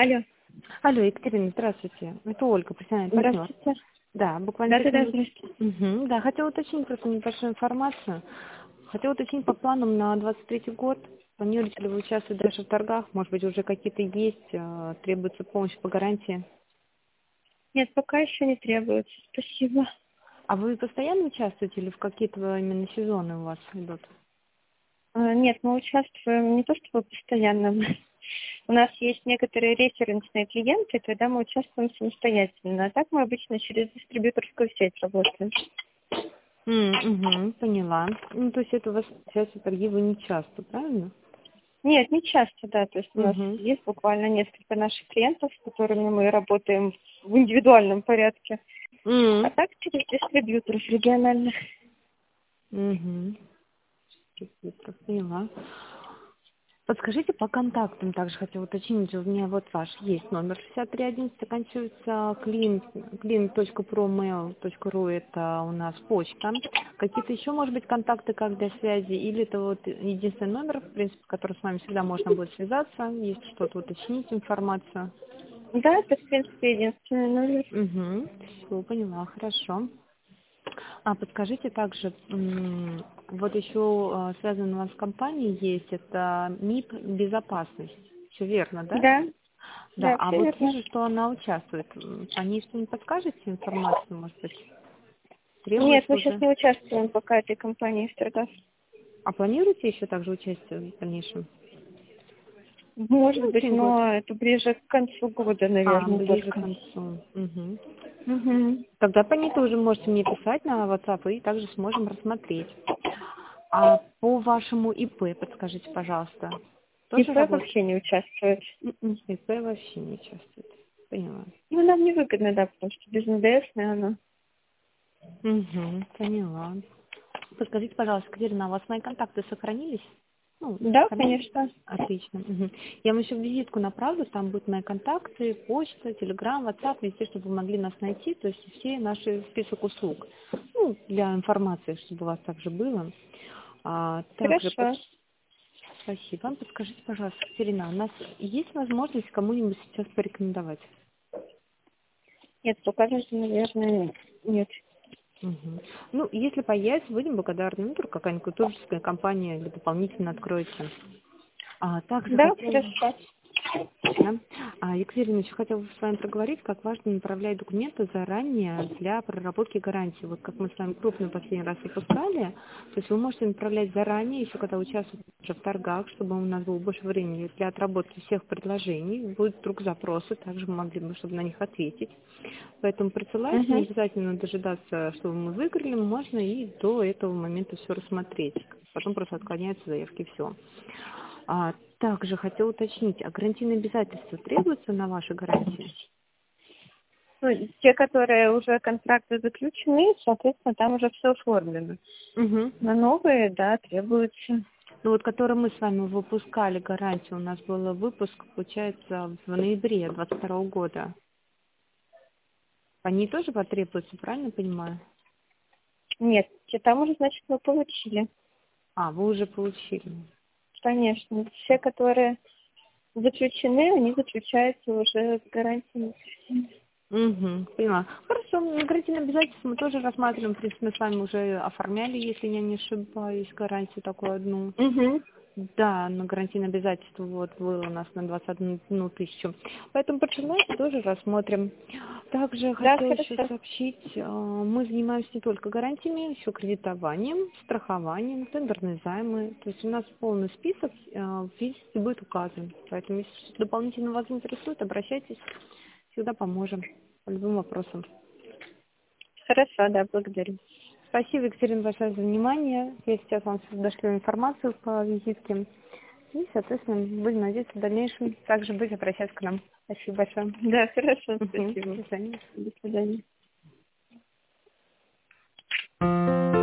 Алло. Алло, Екатерина, здравствуйте. Это Ольга, профессиональный партнер. Здравствуйте. Да, буквально 5 Да, минут. здравствуйте. Да, хотела уточнить просто небольшую информацию. Хотела уточнить по планам на 23 год. Планируете ли вы участвовать дальше в торгах? Может быть, уже какие-то есть, требуется помощь по гарантии? Нет, пока еще не требуется. Спасибо. А вы постоянно участвуете или в какие-то именно сезоны у вас идут? Нет, мы участвуем не то чтобы постоянно. У нас есть некоторые референсные клиенты, когда мы участвуем самостоятельно. А так мы обычно через дистрибьюторскую сеть работаем. Поняла. Ну, то есть это у вас сейчас торги вы не часто, правильно? Нет, не часто, да. То есть у нас Угу. есть буквально несколько наших клиентов, с которыми мы работаем в индивидуальном порядке. А так через дистрибьюторов региональных. Угу. Поняла. Подскажите по контактам, также хотела уточнить, у меня вот ваш есть номер 6311, заканчивается client.promail.ru, это у нас почта. Какие-то еще, может быть, контакты как для связи, или это вот единственный номер, в принципе, который с вами всегда можно будет связаться, если что-то уточнить, информацию? Да, это, в принципе, единственный номер. Угу, все, поняла, хорошо. А подскажите также, вот еще связано у нас с компанией есть, это МИП «Безопасность». Все верно, да? Да, Да, да, а все вот верно. вижу, что она участвует. По ней что-нибудь подскажете информацию, может быть? Нет, Требуется мы сейчас уже? не участвуем пока этой компании в торгах. А планируете еще также участие в дальнейшем? Может Ну, быть, через год. но это ближе к концу года, наверное, Ближе к только. концу. Мгм. Угу. Тогда по ней тоже можете мне писать на WhatsApp и также сможем рассмотреть. А по вашему ИП подскажите, пожалуйста. Тоже ИП работает? вообще не участвует. ИП вообще не участвует. Поняла. Ну, нам невыгодно, да, потому что без НДС, она. Поняла. Подскажите, пожалуйста, Катерина, а у вас мои контакты сохранились? Ну, Да, сохранились? конечно. Отлично. Я вам еще визитку направлю, там будут мои контакты, почта, телеграм, WhatsApp, везде, чтобы вы могли нас найти, то есть все наши список услуг. Ну, для информации, чтобы у вас также было. Также Хорошо. спасибо. Подскажите, пожалуйста, Катерина, у нас есть возможность кому-нибудь сейчас порекомендовать? Нет, пока же, наверное, нет. Ну, если появится, будем благодарны. Ну, только какая-нибудь туристическая компания или дополнительно откроется. Также Да, хотела, хорошо. да, Екатерина, еще хотела с вами проговорить, как важно направлять документы заранее для проработки гарантии. Вот как мы с вами крупно последний раз выпускали, то есть вы можете направлять заранее, еще когда участвуете уже в торгах, чтобы у нас было больше времени для отработки всех предложений. Будут вдруг запросы, также мы могли бы, чтобы на них ответить. Поэтому присылайте, не Угу. обязательно дожидаться, чтобы мы выиграли, можно и до этого момента все рассмотреть. Потом просто отклоняются заявки, все. Также хотела уточнить, а гарантийные обязательства требуются на ваши гарантии? Ну, те, которые уже контракты заключены, соответственно, там уже все оформлено. Угу. На новые, да, требуется. Ну вот, которые мы с вами выпускали гарантию, у нас был выпуск, получается, в ноябре 2022 года. Они тоже потребуются, правильно понимаю? Нет, те там уже, значит, мы получили. Вы уже получили. Конечно. Все, которые заключены, они заключаются уже с гарантией. Поняла. Хорошо, гарантийные обязательства мы тоже рассматриваем. В принципе, мы с вами уже оформляли, если я не ошибаюсь, гарантию такую одну. Угу. Да, на гарантийное обязательство вот было у нас на 21 тысячу. Поэтому присылайте, тоже рассмотрим. Также Да, хотела еще хорошо. сообщить, мы занимаемся не только гарантиями, еще кредитованием, страхованием, тендерные займы. То есть у нас полный список в визите будет указан. Поэтому, если что-то дополнительно вас интересует, обращайтесь, всегда поможем по любым вопросам. Хорошо, да, благодарю. Спасибо, Екатерина, большое за внимание. Я сейчас вам дошлю информацию по визитке. И, соответственно, будем надеяться в дальнейшем также быть обращаться к нам. Спасибо большое. Да, хорошо, До спасибо. свидания. До свидания.